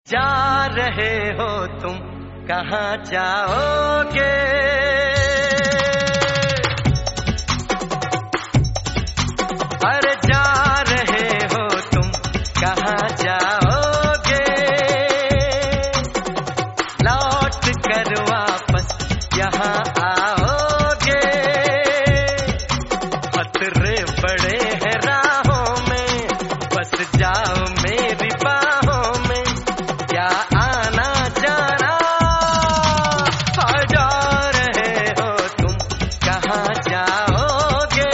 जा रहे हो तुम कहाँ जाओगे? अरे जा रहे हो तुम कहाँ जाओगे? लौट कर वापस यहाँ आओगे? खतरे बड़े हैं राहों में, बस जाओ मेरी बाहों में, क्या आना जाना? जा रहे हो तुम कहाँ जाओगे?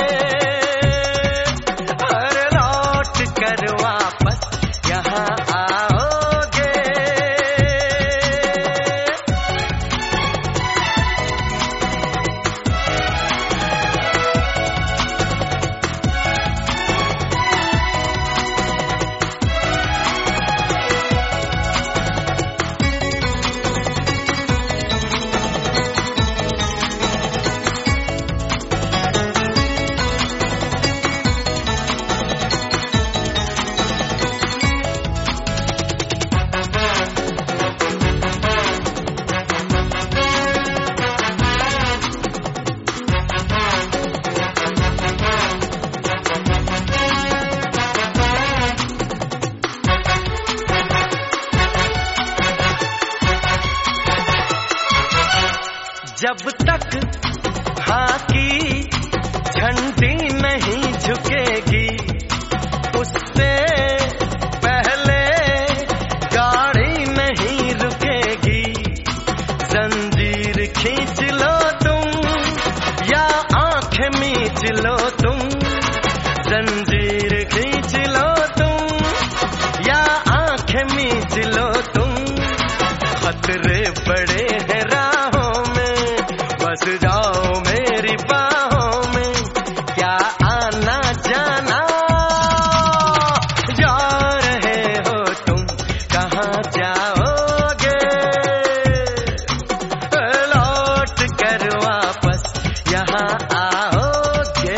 अरे लौट कर वापस यहाँ आओगे? जब तक हाँ की झंडी नहीं झुकेगी, उससे पहले गाड़ी नहीं रुकेगी। जंजीर खींच लो तुम या आंखें मीच लो तुम, जंजीर खींच लो तुम या आंखें मीच लो तुम। खतरे बड़े हैं राहों में, बस जाओ मेरी बाहों में, क्या आना जाना? जा रहे हो तुम कहाँ जाओगे? लौट कर वापस यहाँ आओगे?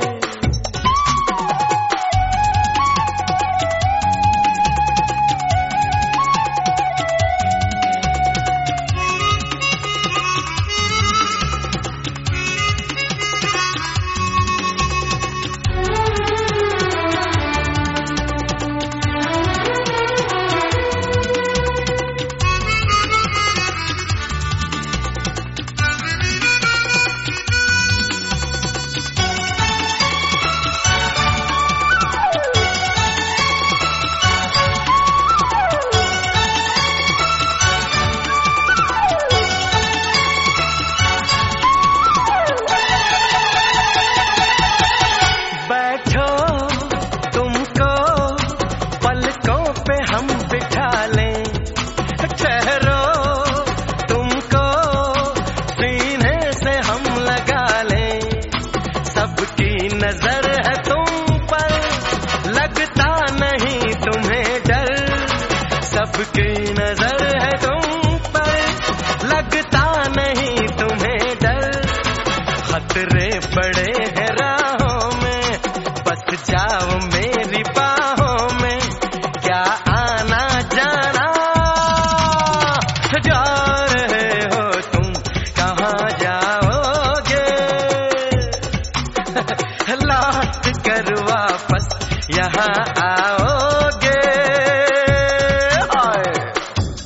हम बिठा लें, ठहरो तुमको सीने से हम लगा लें। सबकी नजर है तुम पर, लगता नहीं तुम्हें डर। सबकी नजर है तुम पर, लगता नहीं तुम्हें डर। खतरे बड़े हैं राहों में, बस जाओ मेरी बाहों में, क्या आना जाना? जा रहे हो तुम कहाँ जाओगे? लौट कर वापस यहाँ आओगे? हाय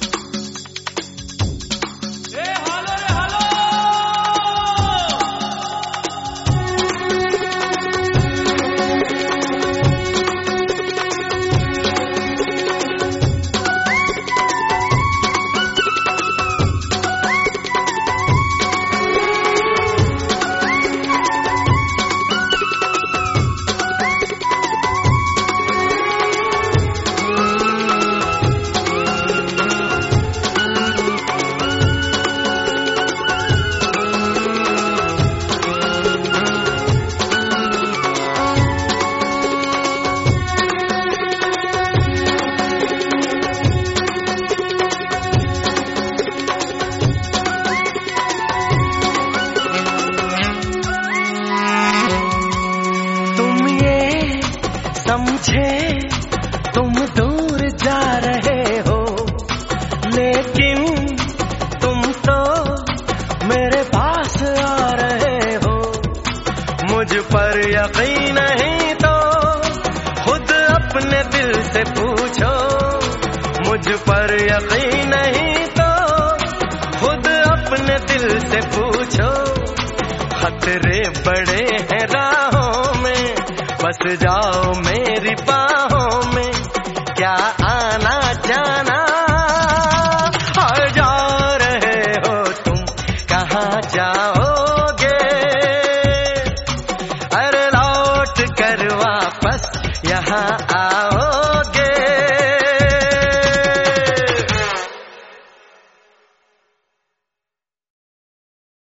अपने दिल से पूछो, मुझ पर यकीन नहीं तो खुद अपने दिल से पूछो। खतरे बड़े हैं राहों में, बस जाओ मेरी बाहों में, क्या आना जाना। और जा रहे हो तुम, कहाँ जाओगे? अरे लौट कर वापस यहाँ आओ।